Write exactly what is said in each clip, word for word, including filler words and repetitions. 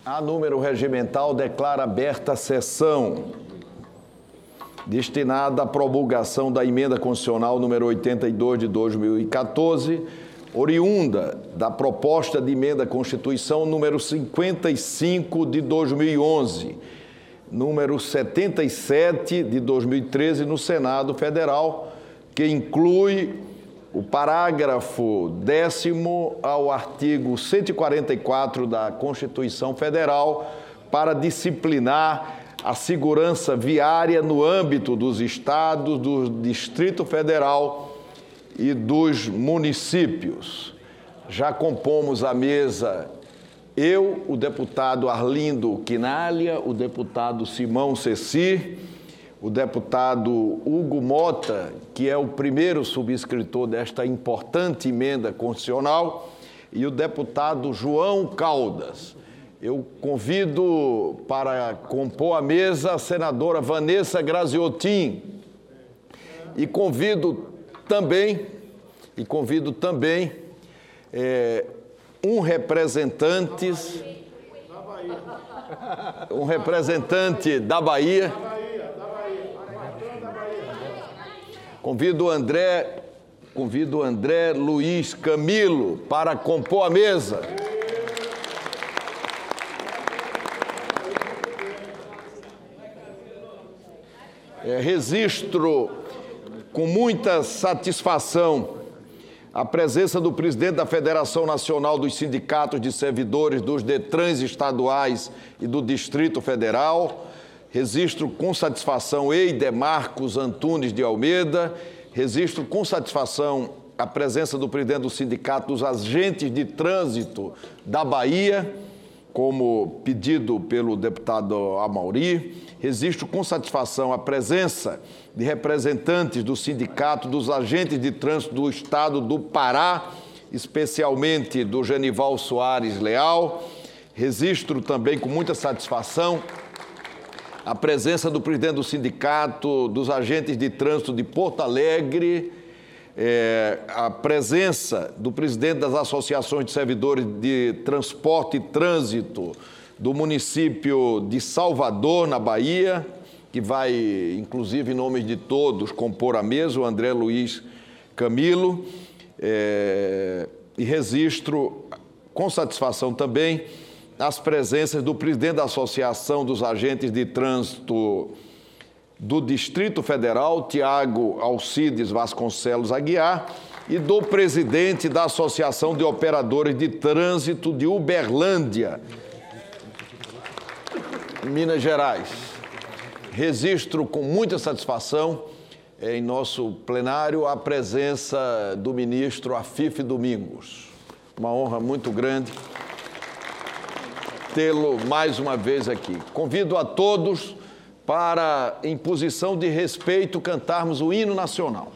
A número regimental declara aberta a sessão destinada à promulgação da emenda constitucional número oitenta e dois de dois mil e quatorze, oriunda da proposta de emenda à Constituição número cinquenta e cinco de dois mil e onze, número setenta e sete de dois mil e treze no Senado Federal, que inclui o parágrafo décimo ao artigo cento e quarenta e quatro da Constituição Federal para disciplinar a segurança viária no âmbito dos estados, do Distrito Federal e dos municípios. Já compomos a mesa eu, o deputado Arlindo Quinalha, o deputado Simão Ceci, o deputado Hugo Mota, que é o primeiro subscritor desta importante emenda constitucional, e o deputado João Caldas. Eu convido para compor a mesa a senadora Vanessa Graziotin e convido também, e convido também é, um representante, um representante da Bahia. Convido o André, convido o André Luiz Camilo para compor a mesa. É, registro com muita satisfação a presença do presidente da Federação Nacional dos Sindicatos de Servidores dos DETRANs estaduais e do Distrito Federal. Registro com satisfação Eider Marcos Antunes de Almeida. Registro com satisfação a presença do presidente do Sindicato dos Agentes de Trânsito da Bahia, como pedido pelo deputado Amauri. Registro com satisfação a presença de representantes do Sindicato dos Agentes de Trânsito do Estado do Pará, especialmente do Genival Soares Leal. Registro também com muita satisfação a presença do presidente do Sindicato dos Agentes de Trânsito de Porto Alegre, é, a presença do presidente das associações de servidores de transporte e trânsito do município de Salvador, na Bahia, que vai, inclusive, em nome de todos, compor a mesa, o André Luiz Camilo, é, e registro com satisfação também as presenças do presidente da Associação dos Agentes de Trânsito do Distrito Federal, Tiago Alcides Vasconcelos Aguiar, e do presidente da Associação de Operadores de Trânsito de Uberlândia, Minas Gerais. Registro com muita satisfação em nosso plenário a presença do ministro Afife Domingos. Uma honra muito grande tê-lo mais uma vez aqui. Convido a todos para, em posição de respeito, cantarmos o hino nacional.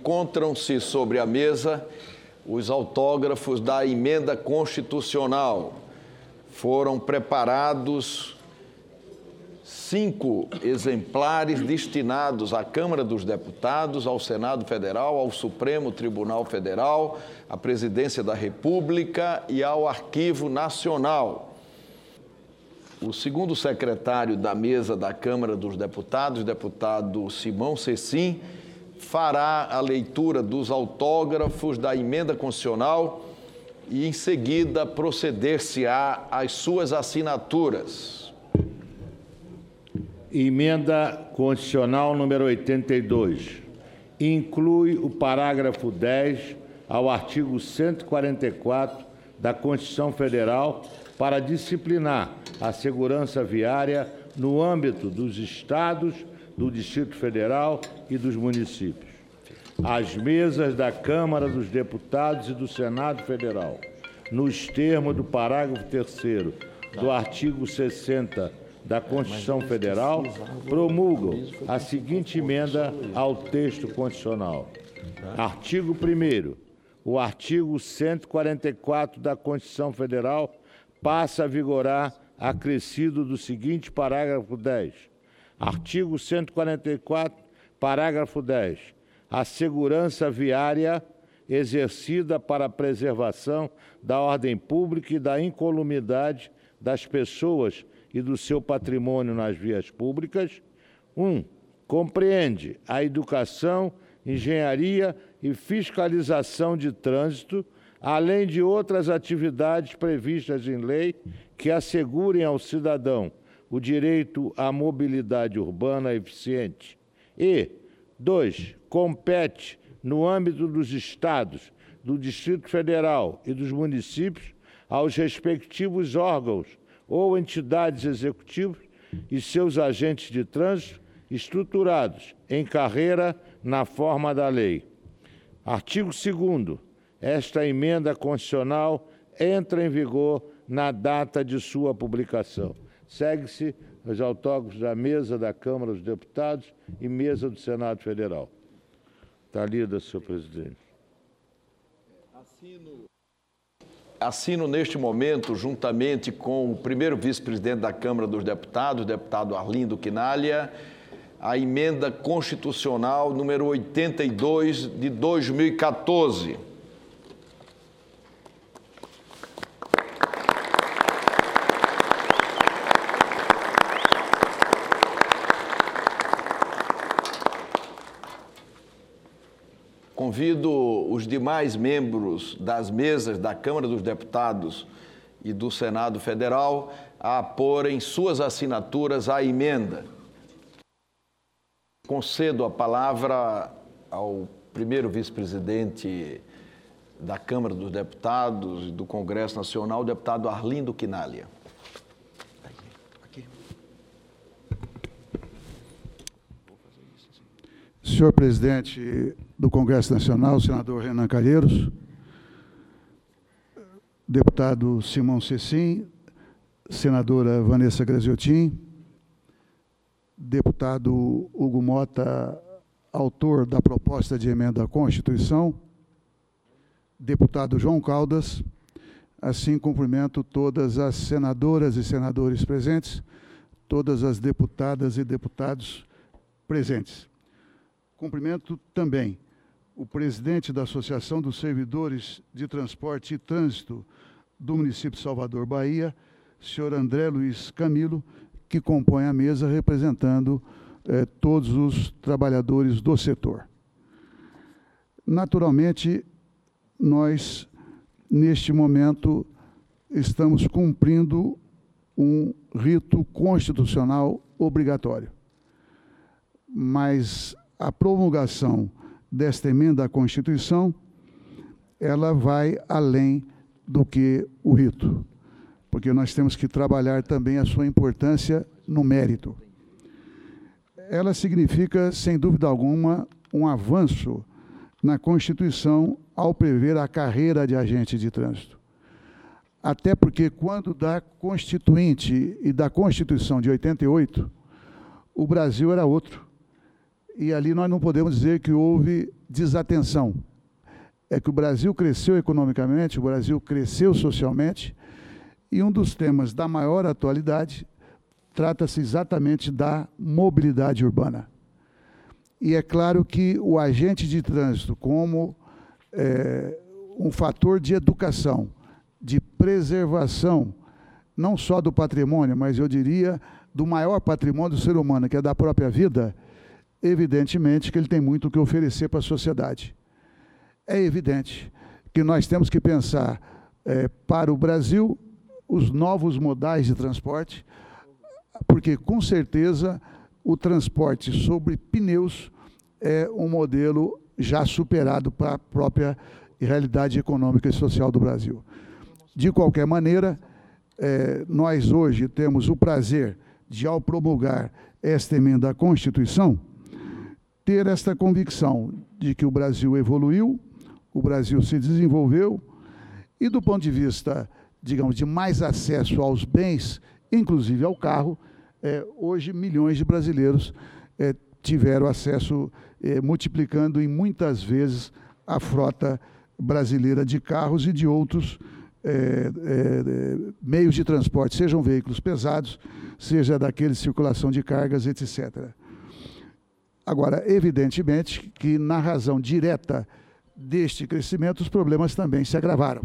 encontram-se sobre a mesa os autógrafos da emenda constitucional. Foram preparados cinco exemplares destinados à Câmara dos Deputados, ao Senado Federal, ao Supremo Tribunal Federal, à Presidência da República e ao Arquivo Nacional. O segundo secretário da mesa da Câmara dos Deputados, deputado Simão Cecim, fará a leitura dos autógrafos da emenda constitucional e, em seguida, proceder-se-á às suas assinaturas. Emenda constitucional número oitenta e dois. Inclui o parágrafo dez ao artigo cento e quarenta e quatro da Constituição Federal para disciplinar a segurança viária no âmbito dos estados, do Distrito Federal e dos municípios. As mesas da Câmara dos Deputados e do Senado Federal, nos termos do parágrafo terceiro do artigo sessenta da Constituição Federal, promulgam a seguinte emenda ao texto constitucional. Artigo primeiro. O artigo cento e quarenta e quatro da Constituição Federal passa a vigorar acrescido do seguinte parágrafo dez. Artigo cento e quarenta e quatro, parágrafo dez. A segurança viária exercida para a preservação da ordem pública e da incolumidade das pessoas e do seu patrimônio nas vias públicas. um. Compreende a educação, engenharia e fiscalização de trânsito, além de outras atividades previstas em lei que assegurem ao cidadão o direito à mobilidade urbana eficiente. E, dois, compete, no âmbito dos estados, do Distrito Federal e dos municípios, aos respectivos órgãos ou entidades executivas e seus agentes de trânsito estruturados em carreira na forma da lei. Artigo segundo. Esta emenda constitucional entra em vigor na data de sua publicação. Segue-se os autógrafos da mesa da Câmara dos Deputados e mesa do Senado Federal. Está lida, senhor presidente. Assino, assino neste momento, juntamente com o primeiro vice-presidente da Câmara dos Deputados, o deputado Arlindo Quinalha, a emenda constitucional número oitenta e dois de dois mil e quatorze. Convido os demais membros das mesas da Câmara dos Deputados e do Senado Federal a porem suas assinaturas à emenda. Concedo a palavra ao primeiro vice-presidente da Câmara dos Deputados e do Congresso Nacional, o deputado Arlindo Quinalha. Senhor presidente do Congresso Nacional, senador Renan Calheiros, deputado Simão Cecim, senadora Vanessa Graziotin, deputado Hugo Mota, autor da proposta de emenda à Constituição, deputado João Caldas, assim cumprimento todas as senadoras e senadores presentes, todas as deputadas e deputados presentes. Cumprimento também o presidente da Associação dos Servidores de Transporte e Trânsito do município de Salvador, Bahia, senhor André Luiz Camilo, que compõe a mesa representando eh, todos os trabalhadores do setor. Naturalmente, nós, neste momento, estamos cumprindo um rito constitucional obrigatório. Mas a promulgação desta emenda à Constituição, ela vai além do que o rito, porque nós temos que trabalhar também a sua importância no mérito. Ela significa, sem dúvida alguma, um avanço na Constituição ao prever a carreira de agente de trânsito. Até porque, quando da Constituinte e da Constituição de oitenta e oito, o Brasil era outro. e ali nós não podemos dizer que houve desatenção. É que o Brasil cresceu economicamente, o Brasil cresceu socialmente, e um dos temas da maior atualidade trata-se exatamente da mobilidade urbana. E é claro que o agente de trânsito, como é, um fator de educação, de preservação, não só do patrimônio, mas eu diria do maior patrimônio do ser humano, que é da própria vida, evidentemente que ele tem muito o que oferecer para a sociedade. É evidente que nós temos que pensar é, para o Brasil os novos modais de transporte, porque com certeza o transporte sobre pneus é um modelo já superado para a própria realidade econômica e social do Brasil. De qualquer maneira, é, nós hoje temos o prazer de, ao promulgar esta emenda à Constituição, ter esta convicção de que o Brasil evoluiu, o Brasil se desenvolveu, e do ponto de vista, digamos, de mais acesso aos bens, inclusive ao carro, é, hoje milhões de brasileiros é, tiveram acesso, é, multiplicando em muitas vezes a frota brasileira de carros e de outros é, é, meios de transporte, sejam veículos pesados, seja daqueles de circulação de cargas, etcétera. Agora, evidentemente que na razão direta deste crescimento, os problemas também se agravaram.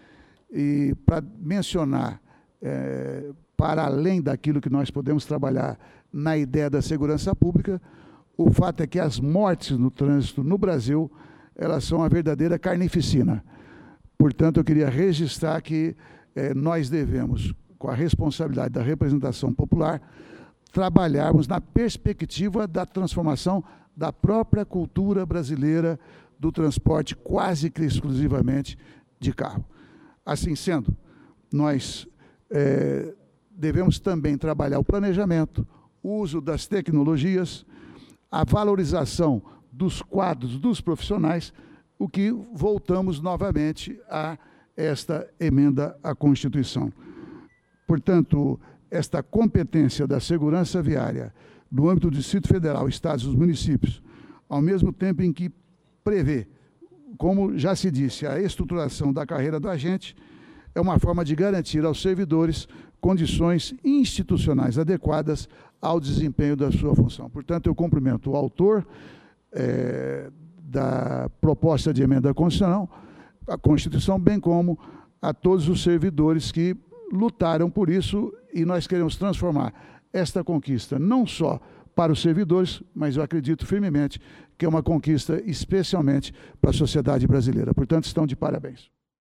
E para mencionar, é, para além daquilo que nós podemos trabalhar na ideia da segurança pública, o fato é que as mortes no trânsito no Brasil, elas são uma verdadeira carnificina. Portanto, eu queria registrar que é, nós devemos, com a responsabilidade da representação popular, trabalharmos na perspectiva da transformação da própria cultura brasileira do transporte quase que exclusivamente de carro. Assim sendo, nós é, devemos também trabalhar o planejamento, o uso das tecnologias, a valorização dos quadros dos profissionais, o que voltamos novamente a esta emenda à Constituição. Portanto, esta competência da segurança viária no âmbito do Distrito Federal, estados e municípios, ao mesmo tempo em que prevê, como já se disse, a estruturação da carreira do agente, é uma forma de garantir aos servidores condições institucionais adequadas ao desempenho da sua função. Portanto, eu cumprimento o autor é, da proposta de emenda constitucional, a Constituição, bem como a todos os servidores que lutaram por isso, e nós queremos transformar esta conquista não só para os servidores, mas eu acredito firmemente que é uma conquista especialmente para a sociedade brasileira. Portanto, estão de parabéns.